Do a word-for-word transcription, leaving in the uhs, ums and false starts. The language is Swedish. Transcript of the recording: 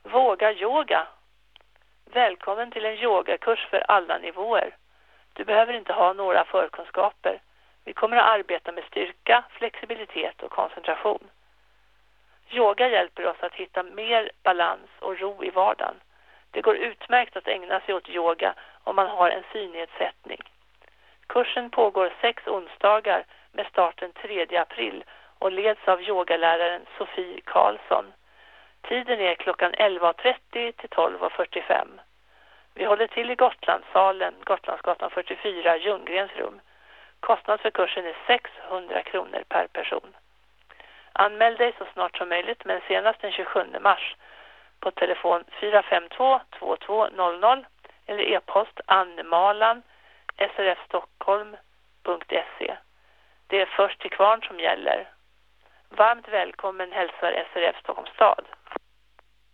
Våga yoga. Välkommen till en yogakurs för alla nivåer. Du behöver inte ha några förkunskaper. Vi kommer att arbeta med styrka, flexibilitet och koncentration. Yoga hjälper oss att hitta mer balans och ro i vardagen. Det går utmärkt att ägna sig åt yoga om man har en synnedsättning. Kursen pågår sex onsdagar med starten tredje april och leds av yogaläraren Sofie Karlsson. Tiden är klockan elva trettio till tolv fyrtiofem. Vi håller till i Gotlandssalen, Gotlandsgatan fyrtiofyra, Ljunggrens rum. Kostnad för kursen är sexhundra kronor per person. Anmäl dig så snart som möjligt, men senast den tjugosjunde mars på telefon fyra fem två två två noll noll eller e-post annemalan s r f stockholm punkt se. Det är först till kvarn som gäller. Varmt välkommen hälsar S R F Stockholms stad.